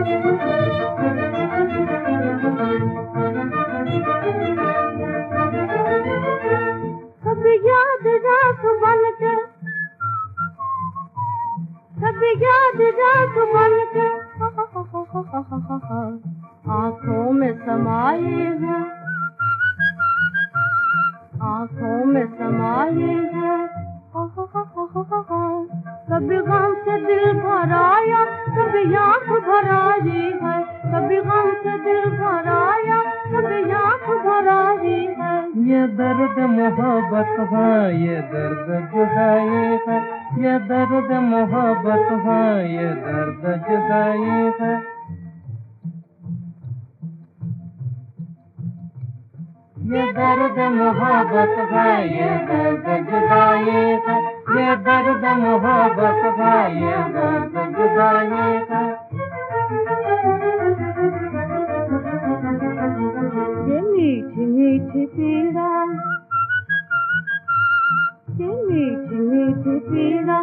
कभी याद रात बन के, कभी याद रात बन के आँखों में समाये है, आँखों में समाये है। कभी गम से दिल भर आया, कभी आँख भर आई है, कभी गम से दिल भर आया, कभी आँख भर आई है। ये दर्द मोहब्बत है, ये दर्द जुदाई है, ये दर्द मोहब्बत है, ये दर्द जुदाई है। ये दर्द मोहब्बत है, ये दर्द जुदाई है, ये दर्द मोहब्बत है, ये दर्द जुदाई है। ये मीठी मीठी पीड़ा, ये मीठी मीठी पीड़ा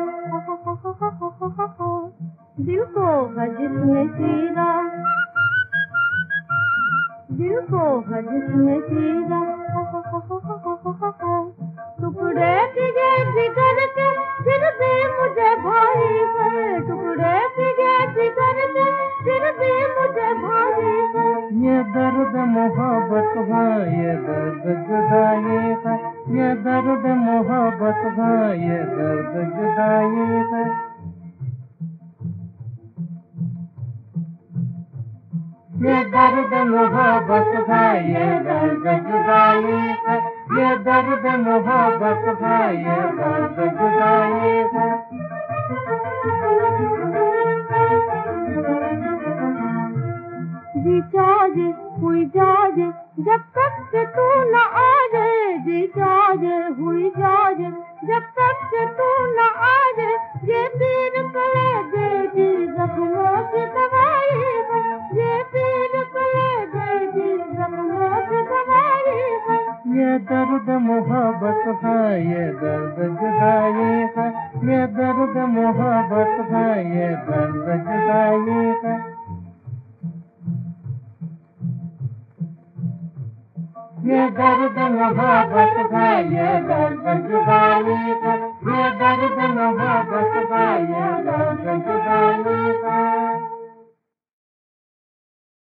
दिल को है जिसने चीरा, दिल को है जिसने चीरा। टुकड़े किए जिगर के फिर भी मुझे भाई है, टुकड़े किए जिगर के फिर भी मुझे भाई है। ये दर्द मोहब्बत है, ये दर्द जुदाई है, ये दर्द मोहब्बत है, ये दर्द जुदाई है। ये दर्द मोहब्बत है, ये दर्द जुदाई है, ये दर्द मोहब्बत है, ये दर्द जुदाई है। जी जाजे हुई जाजे जब तक के तू न आ जाए, जी जाजे हुई जाजे जब तक के तू न आ जाए। ये पीर कलेजे की जख्मों की दवाई है, ये पीर कलेजे की जख्मों की दवाई है। ये दर्द मोहब्बत है, ये दर्द जुदाई है, ये दर्द मोहब्बत है, ये दर्द जुदाई है। ये दर्द मोहब्बत है, ये दर्द जुदाई है, ये दर्द मोहब्बत है, ये दर्द जुदाई है।